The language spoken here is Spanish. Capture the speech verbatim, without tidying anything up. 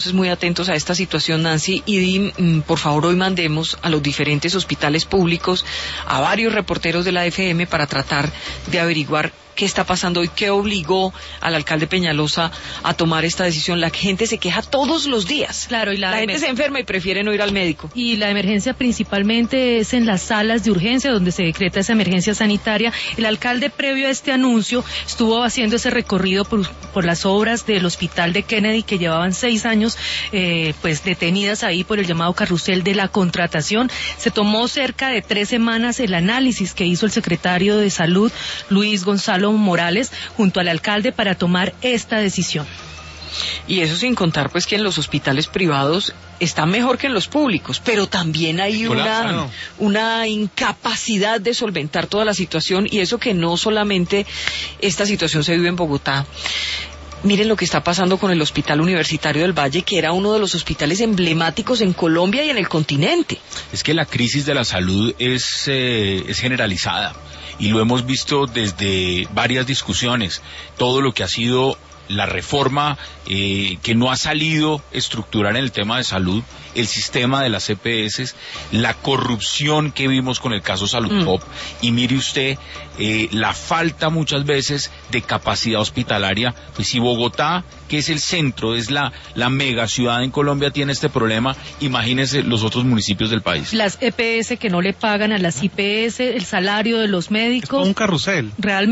oyentes muy atentos a esta situación, Nancy, y di, por favor, hoy mandemos a los diferentes hospitales públicos, a varios reporteros de la F M para tratar de averiguar qué está pasando y qué obligó al alcalde Peñalosa a tomar esta decisión. La gente se queja todos los días. Claro, y la, la gente se enferma y prefiere no ir al médico. Y la emergencia principalmente es en las salas de urgencia donde se decreta esa emergencia sanitaria. El alcalde, previo a este anuncio, estuvo haciendo ese recorrido por, por las obras del hospital de Kennedy, que llevaban seis años eh, pues detenidas ahí por el llamado carrusel de la contratación. Se tomó cerca de tres semanas el análisis que hizo el secretario de Salud, Luis Gonzalo Morales, junto al alcalde para tomar esta decisión. Y eso sin contar pues que en los hospitales privados está mejor que en los públicos, pero también hay una, una incapacidad de solventar toda la situación, y eso que no solamente esta situación se vive en Bogotá. Miren lo que está pasando con el Hospital Universitario del Valle, que era uno de los hospitales emblemáticos en Colombia y en el continente. Es que la crisis de la salud es, eh, es generalizada, y lo hemos visto desde varias discusiones. Todo lo que ha sido la reforma eh, que no ha salido estructurar en el tema de salud, el sistema de las E P S, la corrupción que vimos con el caso Saludcop, mm. y mire usted eh, la falta muchas veces de capacidad hospitalaria. Pues si Bogotá, que es el centro, es la, la mega ciudad en Colombia, tiene este problema, imagínense los otros municipios del país. Las E P S que no le pagan a las I P S, el salario de los médicos. Es un carrusel. Realmente